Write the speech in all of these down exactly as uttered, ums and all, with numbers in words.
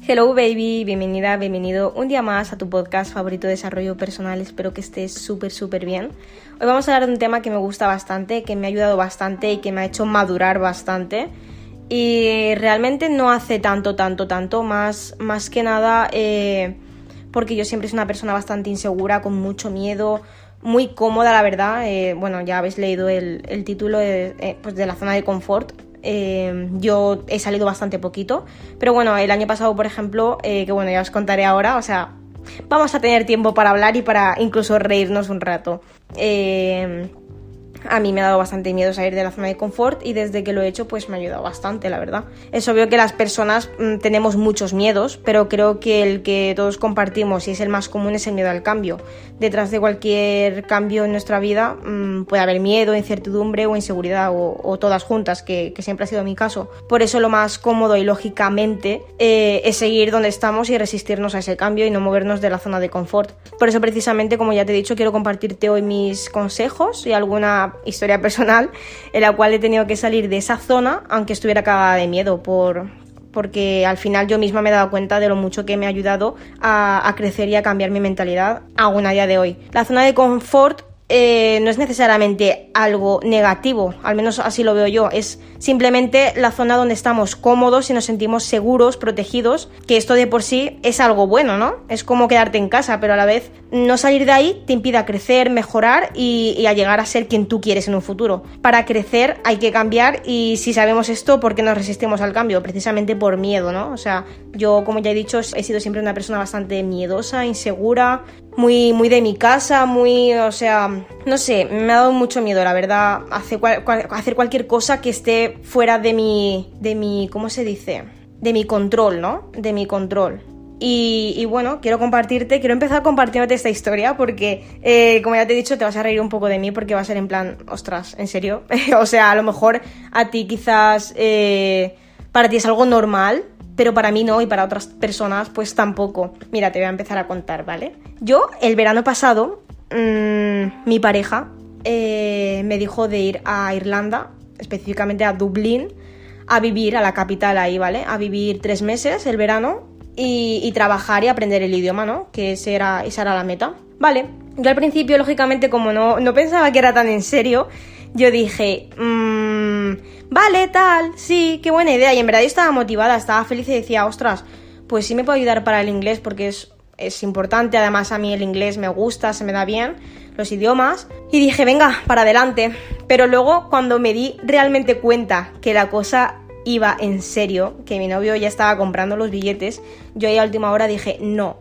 Hello baby, bienvenida, bienvenido un día más a tu podcast favorito de desarrollo personal. Espero que estés súper súper bien. Hoy vamos a hablar de un tema que me gusta bastante, que me ha ayudado bastante y que me ha hecho madurar bastante. Y realmente no hace tanto, tanto, tanto, más, más que nada eh, porque yo siempre soy una persona bastante insegura, con mucho miedo, muy cómoda la verdad. Eh, bueno, ya habéis leído el, el título de, eh, pues de la zona de confort. Eh, yo he salido bastante poquito, pero bueno, el año pasado, por ejemplo, eh, que bueno, ya os contaré ahora, o sea, vamos a tener tiempo para hablar y para incluso reírnos un rato. Eh, a mí me ha dado bastante miedo salir de la zona de confort y desde que lo he hecho pues me ha ayudado bastante, la verdad. Es obvio que las personas mmm, tenemos muchos miedos, pero creo que el que todos compartimos y es el más común es el miedo al cambio. Detrás de cualquier cambio en nuestra vida mmm, puede haber miedo, incertidumbre o inseguridad o, o todas juntas, que, que siempre ha sido mi caso. Por eso lo más cómodo y lógicamente eh, es seguir donde estamos y resistirnos a ese cambio y no movernos de la zona de confort. Por eso precisamente, como ya te he dicho, quiero compartirte hoy mis consejos y alguna historia personal en la cual he tenido que salir de esa zona aunque estuviera cagada de miedo por... porque al final yo misma me he dado cuenta de lo mucho que me ha ayudado a, a crecer y a cambiar mi mentalidad aún a día de hoy. La zona de confort eh, no es necesariamente algo negativo, al menos así lo veo yo, es simplemente la zona donde estamos cómodos y nos sentimos seguros, protegidos, que esto de por sí es algo bueno, ¿no? Es como quedarte en casa, pero a la vez no salir de ahí te impide crecer, mejorar y, y a llegar a ser quien tú quieres en un futuro. Para crecer hay que cambiar y si sabemos esto, ¿por qué nos resistimos al cambio? Precisamente por miedo, ¿no? O sea, yo, como ya he dicho, he sido siempre una persona bastante miedosa, insegura, muy, muy de mi casa, muy, o sea, no sé, me ha dado mucho miedo, la verdad, hacer, cual, cual, hacer cualquier cosa que esté fuera de mi, de mi, ¿cómo se dice? De mi control, ¿no? De mi control. Y, y bueno, quiero compartirte, quiero empezar compartiéndote esta historia porque, eh, como ya te he dicho, te vas a reír un poco de mí porque va a ser en plan, ostras, ¿en serio? O sea, a lo mejor a ti quizás, eh, para ti es algo normal, pero para mí no y para otras personas pues tampoco. Mira, te voy a empezar a contar, ¿vale? Yo, el verano pasado, mmm, mi pareja eh, me dijo de ir a Irlanda, específicamente a Dublín, a vivir, a la capital ahí, ¿vale? A vivir tres meses el verano y, y trabajar y aprender el idioma, ¿no? Que ese era, esa era la meta. Vale, yo al principio, lógicamente, como no, no pensaba que era tan en serio, yo dije, mmm, vale, tal, sí, qué buena idea. Y en verdad yo estaba motivada, estaba feliz y decía, ostras, pues sí me puede ayudar para el inglés porque es, es importante. Además a mí el inglés me gusta, se me da bien, los idiomas. Y dije, venga, para adelante. Pero luego cuando me di realmente cuenta que la cosa iba en serio, que mi novio ya estaba comprando los billetes, yo ahí a última hora dije, no.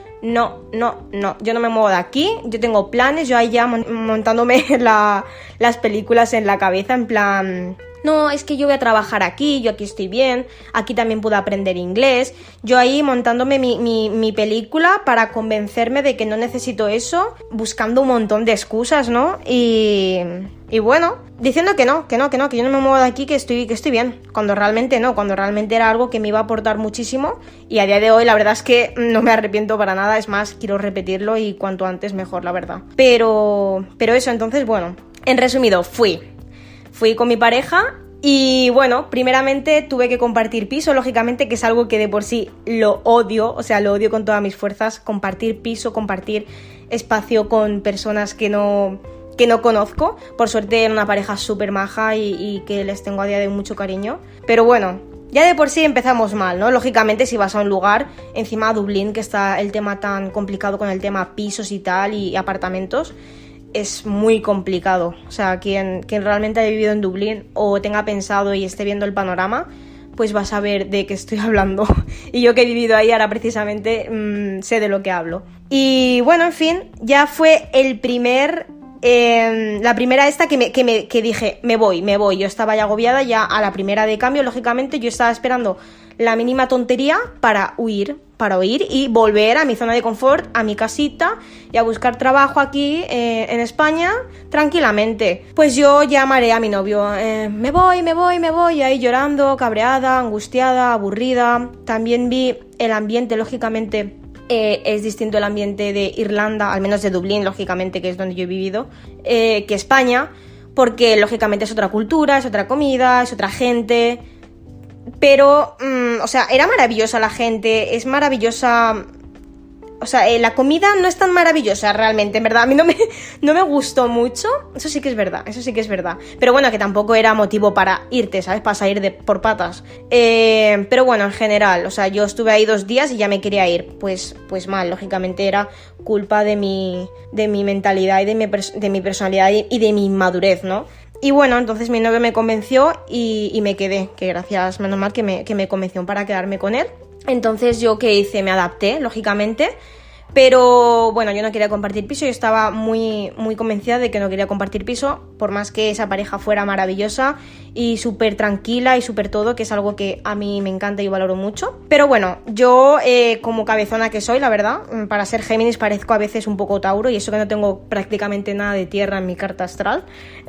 No, no, no, yo no me muevo de aquí, yo tengo planes, yo ahí ya montándome la, las películas en la cabeza, en plan, no, es que yo voy a trabajar aquí, yo aquí estoy bien, aquí también puedo aprender inglés, yo ahí montándome mi, mi, mi película para convencerme de que no necesito eso, buscando un montón de excusas, ¿no? Y... Y bueno, diciendo que no, que no, que no, que yo no me muevo de aquí, que estoy, que estoy bien. Cuando realmente no, cuando realmente era algo que me iba a aportar muchísimo. Y a día de hoy la verdad es que no me arrepiento para nada. Es más, quiero repetirlo y cuanto antes mejor, la verdad. Pero, pero eso, entonces, bueno, en resumido, fui. Fui con mi pareja y bueno, primeramente tuve que compartir piso, lógicamente, que es algo que de por sí lo odio. O sea, lo odio con todas mis fuerzas. Compartir piso, compartir espacio con personas que no... que no conozco. Por suerte era una pareja súper maja y, y que les tengo a día de hoy mucho cariño. Pero bueno, ya de por sí empezamos mal, ¿no? Lógicamente si vas a un lugar, encima a Dublín, que está el tema tan complicado con el tema pisos y tal y apartamentos, es muy complicado. O sea, quien, quien realmente haya vivido en Dublín o tenga pensado y esté viendo el panorama, pues vas a ver de qué estoy hablando. Y yo que he vivido ahí ahora precisamente mmm, sé de lo que hablo. Y bueno, en fin, ya fue el primer... Eh, la primera esta que, me, que, me, que dije, me voy, me voy. Yo estaba ya agobiada, ya a la primera de cambio, lógicamente yo estaba esperando la mínima tontería para huir, para huir y volver a mi zona de confort, a mi casita y a buscar trabajo aquí eh, en España tranquilamente. Pues yo llamaré a mi novio, eh, me voy, me voy, me voy, ahí llorando, cabreada, angustiada, aburrida. También vi el ambiente, lógicamente... Eh, es distinto el ambiente de Irlanda, al menos de Dublín, lógicamente, que es donde yo he vivido, eh, que España, porque lógicamente es otra cultura, es otra comida, es otra gente, pero, mmm, o sea, era maravillosa la gente, es maravillosa... O sea, eh, la comida no es tan maravillosa realmente, en verdad. A mí no me, no me gustó mucho. Eso sí que es verdad, eso sí que es verdad. Pero bueno, que tampoco era motivo para irte, ¿sabes? Para salir de, por patas. Eh, pero bueno, en general, o sea, yo estuve ahí dos días y ya me quería ir. Pues, pues mal, lógicamente era culpa de mi, de mi mentalidad y de mi, de mi personalidad y de mi inmadurez, ¿no? Y bueno, entonces mi novio me convenció y, y me quedé. Que gracias, menos mal que me, que me convenció para quedarme con él. Entonces yo, ¿qué hice? Me adapté, lógicamente, pero bueno, yo no quería compartir piso, yo estaba muy, muy convencida de que no quería compartir piso, por más que esa pareja fuera maravillosa y súper tranquila y súper todo, que es algo que a mí me encanta y valoro mucho. Pero bueno, yo eh, como cabezona que soy, la verdad, para ser Géminis parezco a veces un poco Tauro, y eso que no tengo prácticamente nada de tierra en mi carta astral,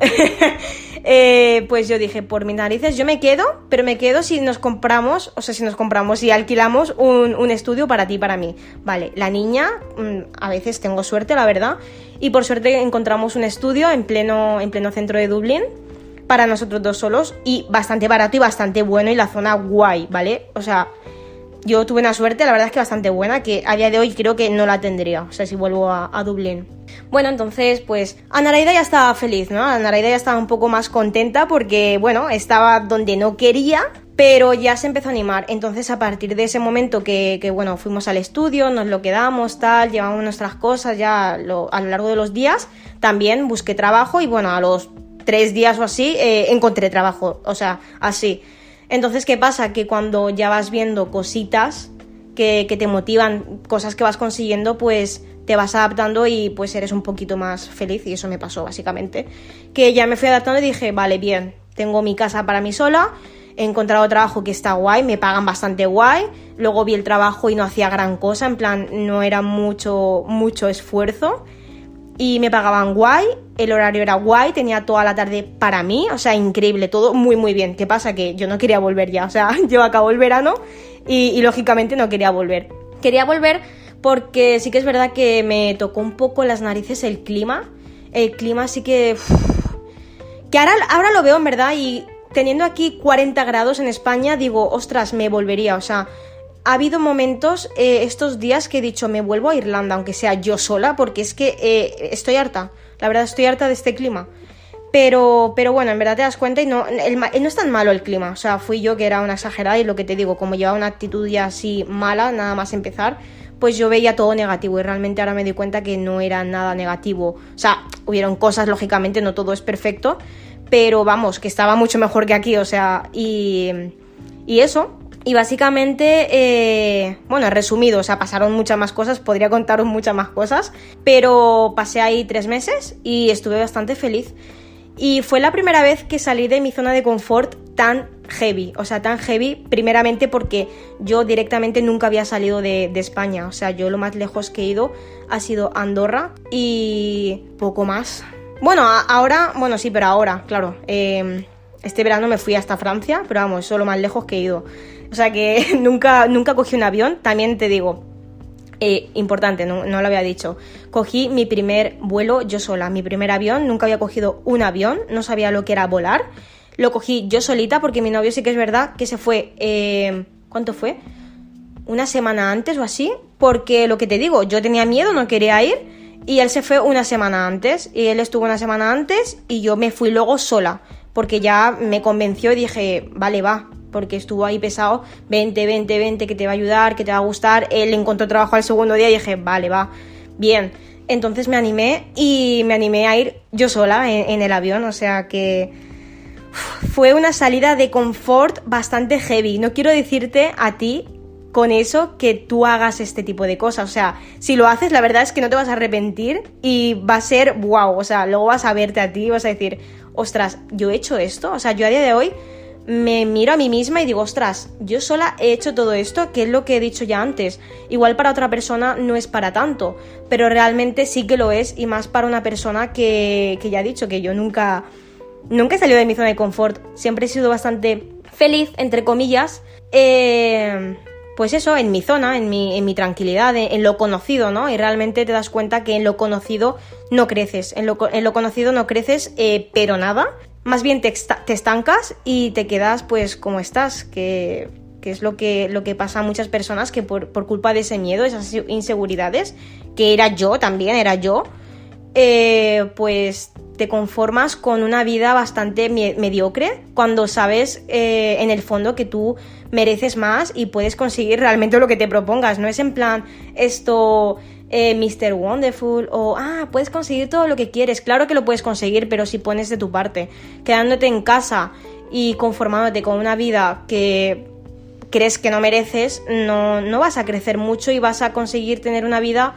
eh, pues yo dije, por mis narices, yo me quedo, pero me quedo si nos compramos, o sea, si nos compramos y alquilamos un, un estudio para ti y para mí. Vale, la niña, a veces tengo suerte, la verdad, y por suerte encontramos un estudio en pleno, en pleno centro de Dublín, para nosotros dos solos, y bastante barato y bastante bueno, y la zona guay, ¿vale? O sea, yo tuve una suerte, la verdad es que bastante buena, que a día de hoy creo que no la tendría, o sea, si vuelvo a, a Dublín. Bueno, entonces, pues, Anaraida ya estaba feliz, ¿no? Anaraida ya estaba un poco más contenta porque, bueno, estaba donde no quería, pero ya se empezó a animar. Entonces, a partir de ese momento que, que bueno, fuimos al estudio, nos lo quedamos, tal, llevamos nuestras cosas ya lo, a lo largo de los días, también busqué trabajo y, bueno, a los tres días o así, eh, encontré trabajo, o sea, así. Entonces, ¿qué pasa? Que cuando ya vas viendo cositas que, que te motivan, cosas que vas consiguiendo, pues te vas adaptando y pues eres un poquito más feliz, y eso me pasó básicamente. Que ya me fui adaptando y dije, vale, bien, tengo mi casa para mí sola, he encontrado trabajo que está guay, me pagan bastante guay, luego vi el trabajo y no hacía gran cosa, en plan, no era mucho, mucho esfuerzo, y me pagaban guay, el horario era guay, tenía toda la tarde para mí, o sea, increíble, todo muy muy bien. ¿Qué pasa? Que yo no quería volver ya, o sea, yo acabó el verano y, y lógicamente no quería volver. Quería volver porque sí que es verdad que me tocó un poco las narices el clima, el clima sí que... Uff, que ahora, ahora lo veo en verdad, y teniendo aquí cuarenta grados en España, digo, ostras, me volvería, o sea... Ha habido momentos eh, estos días que he dicho, me vuelvo a Irlanda, aunque sea yo sola, porque es que eh, estoy harta, la verdad estoy harta de este clima. Pero, pero bueno, en verdad te das cuenta y no, el, no es tan malo el clima, o sea, fui yo que era una exagerada, y lo que te digo, como llevaba una actitud ya así mala, nada más empezar, pues yo veía todo negativo, y realmente ahora me di cuenta que no era nada negativo. O sea, hubieron cosas, lógicamente, no todo es perfecto, pero vamos, que estaba mucho mejor que aquí, o sea, y, y eso... Y básicamente, eh, bueno, resumido, o sea, pasaron muchas más cosas, podría contaros muchas más cosas, pero pasé ahí tres meses y estuve bastante feliz. Y fue la primera vez que salí de mi zona de confort tan heavy, o sea, tan heavy, primeramente porque yo directamente nunca había salido de, de España, o sea, yo lo más lejos que he ido ha sido Andorra y poco más. Bueno, a, ahora, bueno, sí, pero ahora, claro, eh, este verano me fui hasta Francia, pero vamos, eso es lo más lejos que he ido. O sea que nunca, nunca cogí un avión, también te digo, eh, importante, no, no lo había dicho, cogí mi primer vuelo yo sola, mi primer avión, nunca había cogido un avión, no sabía lo que era volar, lo cogí yo solita porque mi novio sí que es verdad que se fue, eh, ¿cuánto fue? Una semana antes o así, porque lo que te digo, yo tenía miedo, no quería ir, y él se fue una semana antes, y él estuvo una semana antes y yo me fui luego sola, porque ya me convenció y dije, vale, va, porque estuvo ahí pesado, vente, vente, vente, que te va a ayudar, que te va a gustar. Él encontró trabajo al segundo día y dije, vale, va, bien. Entonces me animé y me animé a ir yo sola en, en el avión, o sea que uf, fue una salida de confort bastante heavy. No quiero decirte a ti con eso que tú hagas este tipo de cosas, o sea, si lo haces la verdad es que no te vas a arrepentir y va a ser wow, o sea, luego vas a verte a ti y vas a decir, ostras, yo he hecho esto, o sea, yo a día de hoy me miro a mí misma y digo, ostras, yo sola he hecho todo esto, que es lo que he dicho ya antes. Igual para otra persona no es para tanto, pero realmente sí que lo es, y más para una persona que, que ya he dicho que yo nunca, nunca he salido de mi zona de confort, siempre he sido bastante feliz, entre comillas, eh, pues eso, en mi zona, en mi, en mi tranquilidad, en, en lo conocido, ¿no? Y realmente te das cuenta que en lo conocido no creces, en lo, en lo conocido no creces, eh, pero nada. más bien te, esta- te estancas y te quedas pues como estás, que, que es lo que, lo que pasa a muchas personas, que por, por culpa de ese miedo, esas inseguridades, que era yo también, era yo, eh, pues te conformas con una vida bastante me- mediocre cuando sabes eh, en el fondo que tú mereces más y puedes conseguir realmente lo que te propongas. No es en plan esto... Eh, mister Wonderful o ah, puedes conseguir todo lo que quieres. Claro que lo puedes conseguir, pero si pones de tu parte, quedándote en casa y conformándote con una vida que crees que no mereces, no, no vas a crecer mucho y vas a conseguir tener una vida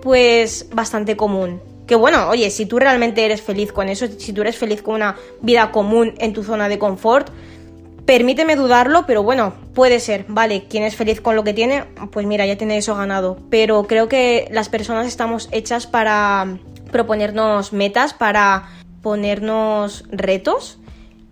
pues bastante común. Que bueno, oye, si tú realmente eres feliz con eso, si tú eres feliz con una vida común en tu zona de confort, permíteme dudarlo, pero bueno, puede ser, vale, quien es feliz con lo que tiene, pues mira, ya tiene eso ganado. Pero creo que las personas estamos hechas para proponernos metas, para ponernos retos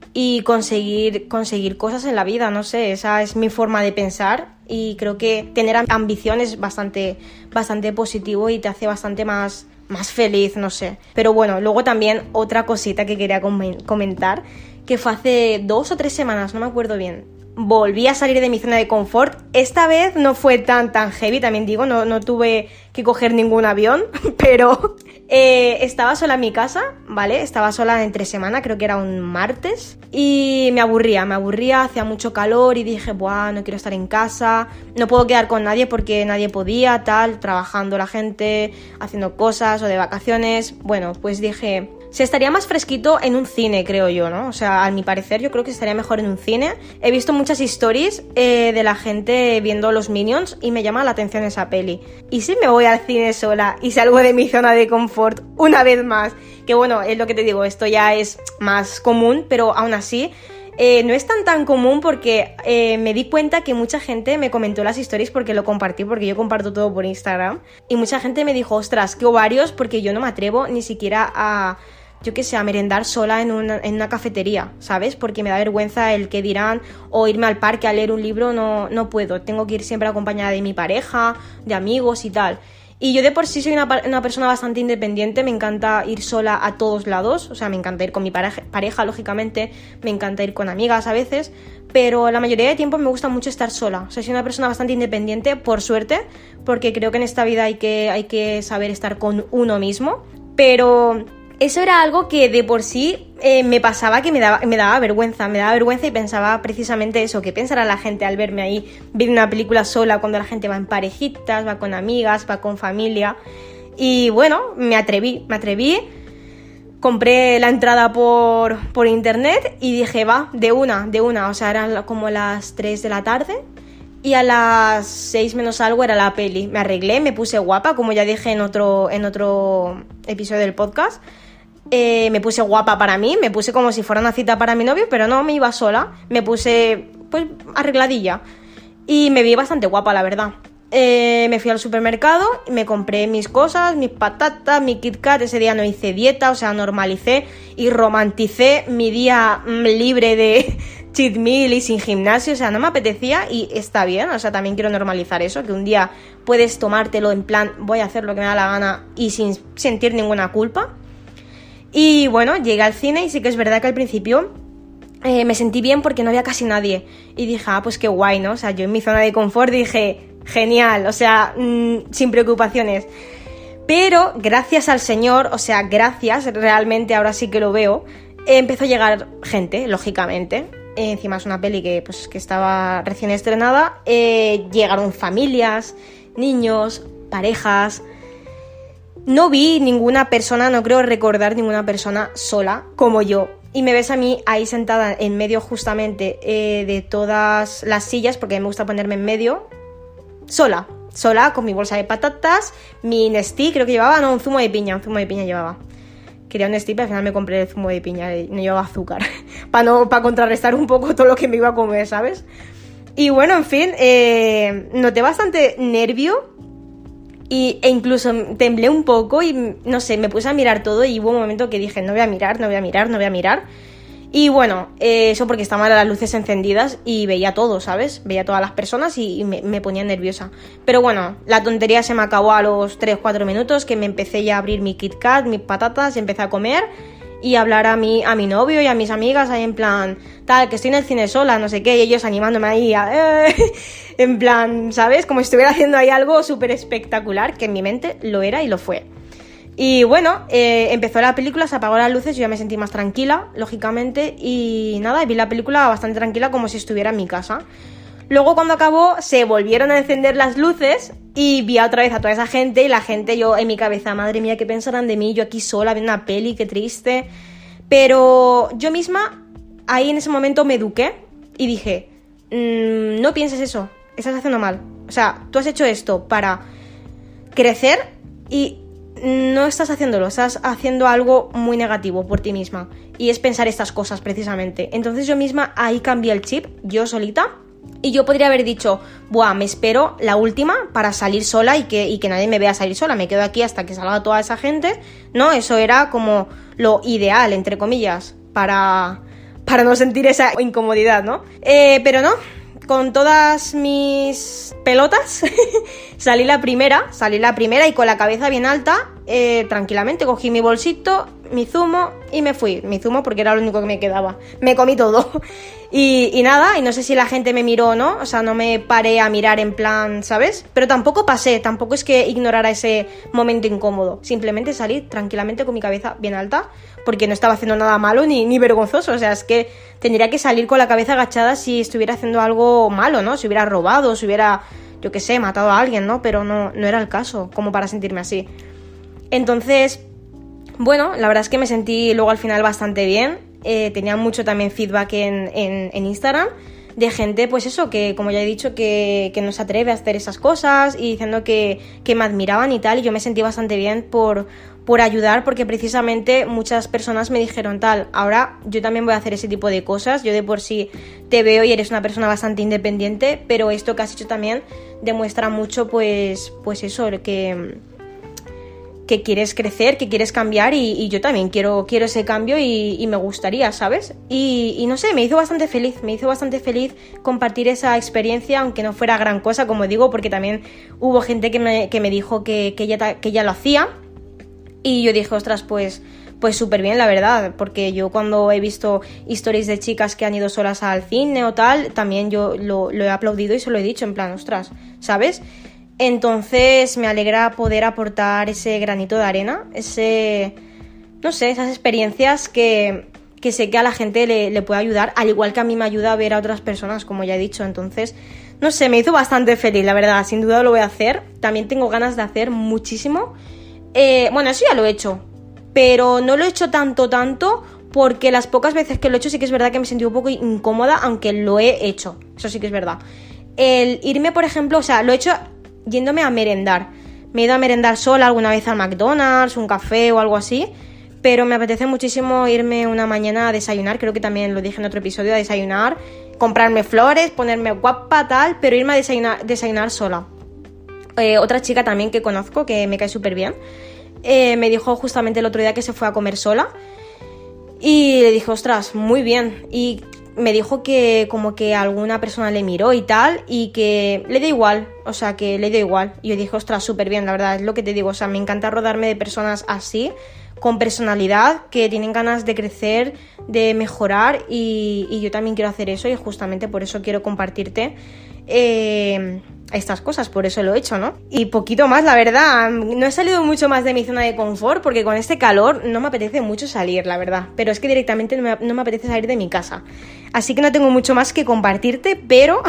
y conseguir, conseguir cosas en la vida, no sé, esa es mi forma de pensar y creo que tener ambición es bastante, bastante positivo y te hace bastante más, más feliz, no sé. Pero bueno, luego también otra cosita que quería comentar, que fue hace dos o tres semanas, no me acuerdo bien. Volví a salir de mi zona de confort. Esta vez no fue tan tan heavy, también digo, no, no tuve que coger ningún avión, pero eh, estaba sola en mi casa, ¿vale? Estaba sola entre semana, creo que era un martes, y me aburría, me aburría, hacía mucho calor y dije, buah, no quiero estar en casa, no puedo quedar con nadie porque nadie podía, tal, trabajando la gente, haciendo cosas o de vacaciones. Bueno, pues dije... se estaría más fresquito en un cine, creo yo, ¿no? O sea, a mi parecer yo creo que estaría mejor en un cine. He visto muchas stories eh, de la gente viendo los Minions y me llama la atención esa peli. ¿Y si me voy al cine sola y salgo de mi zona de confort una vez más? Que bueno, es lo que te digo, esto ya es más común, pero aún así... Eh, no es tan tan común porque eh, me di cuenta que mucha gente me comentó las stories porque lo compartí, porque yo comparto todo por Instagram, y mucha gente me dijo, ostras, qué ovarios, porque yo no me atrevo ni siquiera a, yo qué sé, a merendar sola en una, en una cafetería, ¿sabes? Porque me da vergüenza el que dirán, o irme al parque a leer un libro, no, no puedo, tengo que ir siempre acompañada de mi pareja, de amigos y tal. Y yo de por sí soy una, una persona bastante independiente, me encanta ir sola a todos lados, o sea, me encanta ir con mi pareja, pareja, lógicamente, me encanta ir con amigas a veces, pero la mayoría de tiempo me gusta mucho estar sola. O sea, soy una persona bastante independiente, por suerte, porque creo que en esta vida hay que, hay que saber estar con uno mismo, pero... eso era algo que de por sí eh, me pasaba, que me daba, me daba vergüenza, me daba vergüenza y pensaba precisamente eso, que pensará la gente al verme ahí viendo una película sola cuando la gente va en parejitas, va con amigas, va con familia. Y bueno, me atreví, me atreví, compré la entrada por, por internet y dije, va, de una, de una, o sea, eran como las tres de la tarde. Y a las seis menos algo era la peli. Me arreglé, me puse guapa, como ya dije en otro, en otro episodio del podcast. Eh, me puse guapa para mí, me puse como si fuera una cita para mi novio, pero no, me iba sola. Me puse, pues, arregladilla. Y me vi bastante guapa, la verdad. Eh, me fui al supermercado, me compré mis cosas, mis patatas, mi Kit Kat. Ese día no hice dieta, o sea, normalicé y romanticé mi día libre de cheat meal y sin gimnasio. O sea, no me apetecía y está bien. O sea, también quiero normalizar eso, que un día puedes tomártelo en plan, voy a hacer lo que me da la gana y sin sentir ninguna culpa. Y bueno, llegué al cine y sí que es verdad que al principio eh, me sentí bien porque no había casi nadie. Y dije, ah, pues qué guay, ¿no? O sea, yo en mi zona de confort dije, genial, o sea, mmm, sin preocupaciones. Pero gracias al Señor, o sea, gracias, realmente ahora sí que lo veo, eh, empezó a llegar gente, lógicamente. Eh, encima es una peli que, pues, que estaba recién estrenada. Eh, llegaron familias, niños, parejas... No vi ninguna persona, no creo recordar ninguna persona sola como yo. Y me ves a mí ahí sentada en medio justamente eh, de todas las sillas, porque me gusta ponerme en medio, sola, sola, con mi bolsa de patatas, mi Nestí, creo que llevaba, no, un zumo de piña, un zumo de piña llevaba. Quería un Nestí, pero al final me compré el zumo de piña, no llevaba azúcar, para no, para contrarrestar un poco todo lo que me iba a comer, ¿sabes? Y bueno, en fin, eh, noté bastante nervio. Y, e incluso temblé un poco y, no sé, me puse a mirar todo y hubo un momento que dije, no voy a mirar, no voy a mirar, no voy a mirar. Y bueno, eh, eso porque estaban las luces encendidas y veía todo, ¿sabes? Veía a todas las personas y, y me, me ponía nerviosa. Pero bueno, la tontería se me acabó a los tres cuatro minutos, que me empecé ya a abrir mi Kit Kat, mis patatas, y empecé a comer. y hablar a mi, a mi novio y a mis amigas ahí en plan, tal, que estoy en el cine sola, no sé qué, y ellos animándome ahí a, eh, en plan, ¿sabes? Como si estuviera haciendo ahí algo súper espectacular, que en mi mente lo era y lo fue. Y bueno, eh, empezó la película, se apagó las luces, yo ya me sentí más tranquila, lógicamente, y nada, vi la película bastante tranquila como si estuviera en mi casa. Luego cuando acabó se volvieron a encender las luces y vi otra vez a toda esa gente y la gente, yo en mi cabeza, madre mía, ¿qué pensarán de mí? Yo aquí sola viendo una peli, qué triste. Pero yo misma ahí en ese momento me eduqué y dije, mmm, no pienses eso, estás haciendo mal. O sea, tú has hecho esto para crecer y no estás haciéndolo, estás haciendo algo muy negativo por ti misma. Y es pensar estas cosas precisamente. Entonces yo misma ahí cambié el chip, yo solita. Y yo podría haber dicho, buah, me espero la última para salir sola y que, y que nadie me vea salir sola, me quedo aquí hasta que salga toda esa gente. No, eso era como lo ideal, entre comillas, para, para no sentir esa incomodidad, ¿no? Eh, pero no, con todas mis pelotas salí la primera, salí la primera y con la cabeza bien alta, eh, tranquilamente cogí mi bolsito, mi zumo y me fui. Mi zumo porque era lo único que me quedaba. Me comí todo. Y, y nada, y no sé si la gente me miró o no, o sea, no me paré a mirar en plan, ¿sabes? Pero tampoco pasé, tampoco es que ignorara ese momento incómodo. Simplemente salí tranquilamente con mi cabeza bien alta, porque no estaba haciendo nada malo ni, ni vergonzoso. O sea, es que tendría que salir con la cabeza agachada si estuviera haciendo algo malo, ¿no? Si hubiera robado, si hubiera, yo qué sé, matado a alguien, ¿no? Pero no, no era el caso, como para sentirme así. Entonces, bueno, la verdad es que me sentí luego al final bastante bien. Eh, tenía mucho también feedback en, en, en Instagram de gente, pues eso, que como ya he dicho, que, que no se atreve a hacer esas cosas y diciendo que, que me admiraban y tal, y yo me sentí bastante bien por, por ayudar, porque precisamente muchas personas me dijeron tal, ahora yo también voy a hacer ese tipo de cosas, yo de por sí te veo y eres una persona bastante independiente, pero esto que has hecho también demuestra mucho, pues, pues eso, que... que quieres crecer, que quieres cambiar y, y yo también quiero, quiero ese cambio y, y me gustaría, ¿sabes? Y, y no sé, me hizo bastante feliz, me hizo bastante feliz compartir esa experiencia, aunque no fuera gran cosa, como digo, porque también hubo gente que me, que me dijo que, que, ella, que ella lo hacía y yo dije, ostras, pues... pues súper bien, la verdad, porque yo cuando he visto historias de chicas que han ido solas al cine o tal, también yo lo, lo he aplaudido y se lo he dicho, en plan, ostras, ¿sabes? Entonces me alegra poder aportar ese granito de arena, ese, no sé, esas experiencias que, que sé que a la gente le, le puede ayudar, al igual que a mí me ayuda a ver a otras personas, como ya he dicho. Entonces, no sé, me hizo bastante feliz, la verdad, sin duda lo voy a hacer. También tengo ganas de hacer muchísimo. Eh, bueno, eso ya lo he hecho, pero no lo he hecho tanto, tanto, porque las pocas veces que lo he hecho sí que es verdad que me sentí un poco incómoda, aunque lo he hecho, eso sí que es verdad. El irme, por ejemplo, o sea, lo he hecho... yéndome a merendar. Me he ido a merendar sola alguna vez al McDonald's, un café o algo así, pero me apetece muchísimo irme una mañana a desayunar, creo que también lo dije en otro episodio, a desayunar, comprarme flores, ponerme guapa, tal, pero irme a desayunar, desayunar sola. Eh, otra chica también que conozco, que me cae súper bien, eh, me dijo justamente el otro día que se fue a comer sola y le dije, ostras, muy bien, y me dijo que como que alguna persona le miró y tal, y que le da igual, o sea, que le da igual. Y yo dije, ostras, súper bien, la verdad, es lo que te digo, o sea, me encanta rodarme de personas así, con personalidad, que tienen ganas de crecer, de mejorar, y, y yo también quiero hacer eso, y justamente por eso quiero compartirte eh, estas cosas, por eso lo he hecho, ¿no? Y poquito más, la verdad, no he salido mucho más de mi zona de confort, porque con este calor no me apetece mucho salir, la verdad, pero es que directamente no me, no me apetece salir de mi casa, así que no tengo mucho más que compartirte, pero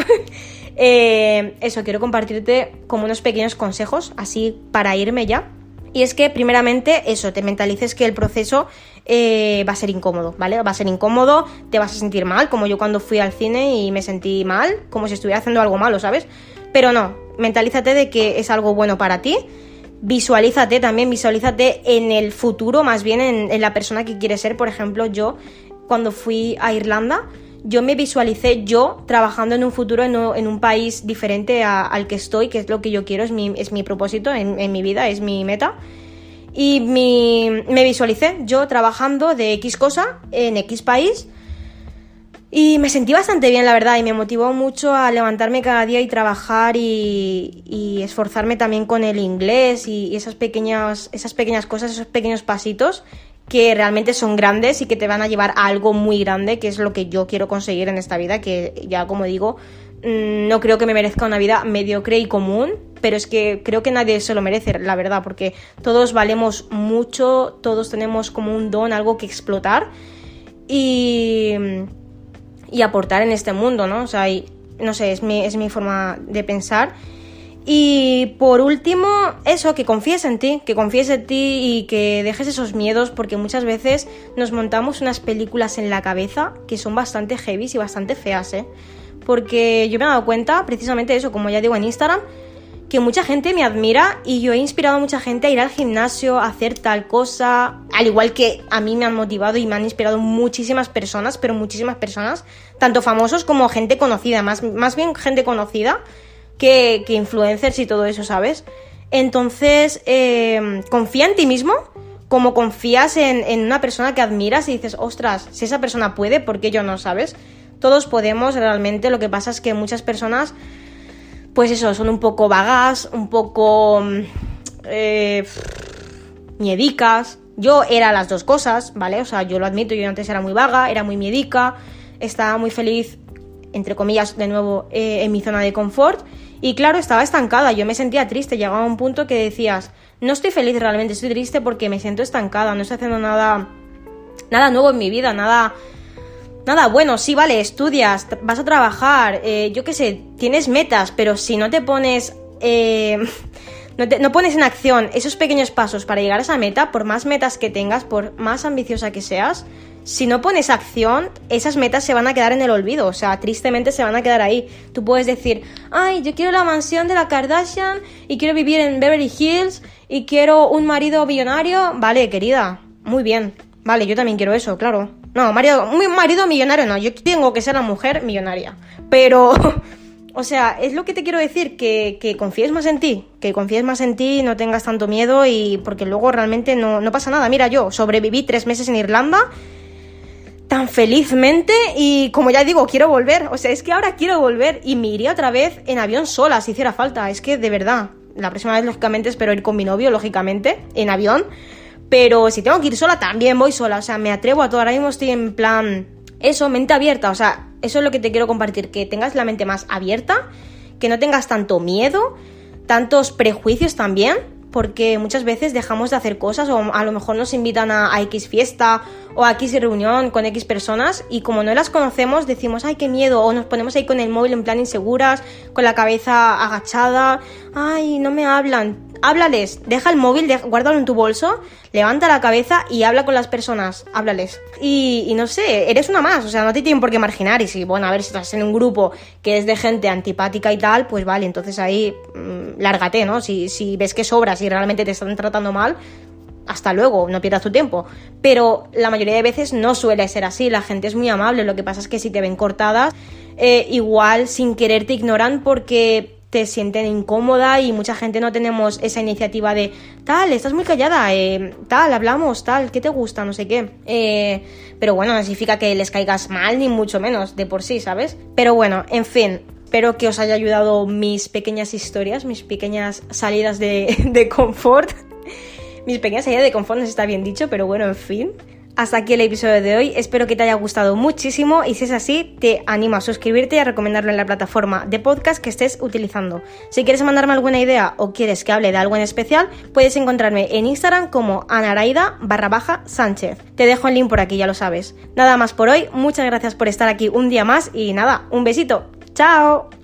eh, eso, quiero compartirte como unos pequeños consejos, así para irme ya. Y es que primeramente eso, te mentalices que el proceso eh, va a ser incómodo, ¿vale? Va a ser incómodo, te vas a sentir mal, como yo cuando fui al cine y me sentí mal, como si estuviera haciendo algo malo, ¿sabes? Pero no, mentalízate de que es algo bueno para ti, visualízate también, visualízate en el futuro, más bien en, en la persona que quieres ser. Por ejemplo, yo cuando fui a Irlanda, yo me visualicé yo trabajando en un futuro en un, en un país diferente a, al que estoy, que es lo que yo quiero, es mi, es mi propósito en, en mi vida, es mi meta. Y mi, me visualicé yo trabajando de X cosa en X país y me sentí bastante bien, la verdad, y me motivó mucho a levantarme cada día y trabajar y, y esforzarme también con el inglés y, y esas pequeñas, esas pequeñas cosas, esos pequeños pasitos que realmente son grandes y que te van a llevar a algo muy grande, que es lo que yo quiero conseguir en esta vida, que ya como digo, no creo que me merezca una vida mediocre y común, pero es que creo que nadie se lo merece, la verdad, porque todos valemos mucho, todos tenemos como un don, algo que explotar y, y aportar en este mundo, ¿no? O sea, y, no sé, es mi, es mi forma de pensar. Y por último, eso, que confíes en ti, que confíes en ti y que dejes esos miedos, porque muchas veces nos montamos unas películas en la cabeza que son bastante heavy y bastante feas, ¿eh? Porque yo me he dado cuenta, precisamente eso, como ya digo en Instagram, que mucha gente me admira y yo he inspirado a mucha gente a ir al gimnasio, a hacer tal cosa, al igual que a mí me han motivado y me han inspirado muchísimas personas, pero muchísimas personas, tanto famosos como gente conocida, más, más bien gente conocida, Que, que influencers y todo eso, ¿sabes? Entonces, eh, confía en ti mismo, como confías en, en una persona que admiras y dices, ostras, si esa persona puede, ¿por qué yo no, sabes? Todos podemos realmente, lo que pasa es que muchas personas, pues eso, son un poco vagas, un poco eh, miedicas. Yo era las dos cosas, ¿vale? O sea, yo lo admito, yo antes era muy vaga, era muy miedica, estaba muy feliz, entre comillas, de nuevo, eh, en mi zona de confort. Y claro, estaba estancada, yo me sentía triste, llegaba a un punto que decías, no estoy feliz realmente, estoy triste porque me siento estancada, no estoy haciendo nada, nada nuevo en mi vida, nada, nada bueno, sí, vale, estudias, vas a trabajar, eh, yo qué sé, tienes metas, pero si no te pones, eh, no, te, no pones en acción esos pequeños pasos para llegar a esa meta, por más metas que tengas, por más ambiciosa que seas, si no pones acción, esas metas se van a quedar en el olvido, o sea, tristemente se van a quedar ahí. Tú puedes decir, ay, yo quiero la mansión de la Kardashian y quiero vivir en Beverly Hills y quiero un marido millonario. Vale, querida, muy bien. Vale, yo también quiero eso, claro. No, marido, un marido millonario no, yo tengo que ser la mujer millonaria. Pero, o sea, es lo que te quiero decir, que, que confíes más en ti, que confíes más en ti, no tengas tanto miedo y porque luego realmente no, no pasa nada. Mira, yo sobreviví tres meses en Irlanda tan felizmente y como ya digo, quiero volver, o sea, es que ahora quiero volver y me iría otra vez en avión sola si hiciera falta, es que de verdad, la próxima vez lógicamente espero ir con mi novio, lógicamente, en avión, pero si tengo que ir sola también voy sola, o sea, me atrevo a todo, ahora mismo estoy en plan, eso, mente abierta, o sea, eso es lo que te quiero compartir, que tengas la mente más abierta, que no tengas tanto miedo, tantos prejuicios también, porque muchas veces dejamos de hacer cosas o a lo mejor nos invitan a, a X fiesta o a X reunión con X personas y como no las conocemos decimos ay qué miedo o nos ponemos ahí con el móvil en plan inseguras, con la cabeza agachada, ay no me hablan, háblales, deja el móvil, de, guárdalo en tu bolso, levanta la cabeza y habla con las personas, háblales y, y no sé, eres una más, o sea no te tienen por qué marginar y si bueno a ver si estás en un grupo que es de gente antipática y tal, pues vale, entonces ahí mmm, lárgate, ¿no? Si, si ves que sobras y realmente te están tratando mal, hasta luego, no pierdas tu tiempo. Pero la mayoría de veces no suele ser así, la gente es muy amable, lo que pasa es que si te ven cortadas, eh, igual sin querer te ignoran porque te sienten incómoda y mucha gente no tenemos esa iniciativa de tal, estás muy callada, eh, tal, hablamos, tal, ¿qué te gusta? No sé qué. Eh, pero bueno, no significa que les caigas mal ni mucho menos de por sí, ¿sabes? Pero bueno, en fin, espero que os haya ayudado mis pequeñas historias, mis pequeñas salidas de, de confort. Mis pequeñas salidas de confort no está bien dicho, pero bueno, en fin. Hasta aquí el episodio de hoy, espero que te haya gustado muchísimo y si es así, te animo a suscribirte y a recomendarlo en la plataforma de podcast que estés utilizando. Si quieres mandarme alguna idea o quieres que hable de algo en especial, puedes encontrarme en Instagram como anaraida barra baja Sánchez. Te dejo el link por aquí, ya lo sabes. Nada más por hoy, muchas gracias por estar aquí un día más y nada, un besito. ¡Chao!